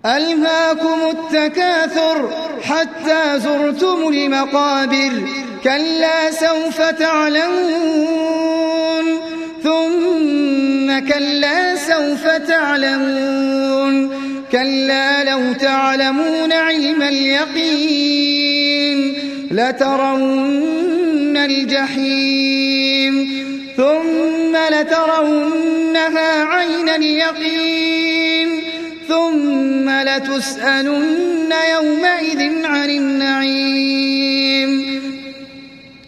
ألهاكم التكاثر حتى زرتم المقابر كلا سوف تعلمون ثم كلا سوف تعلمون كلا لو تعلمون علم اليقين لترون الجحيم ثم لترونها عين اليقين ثم لتسألن يومئذ عن النعيم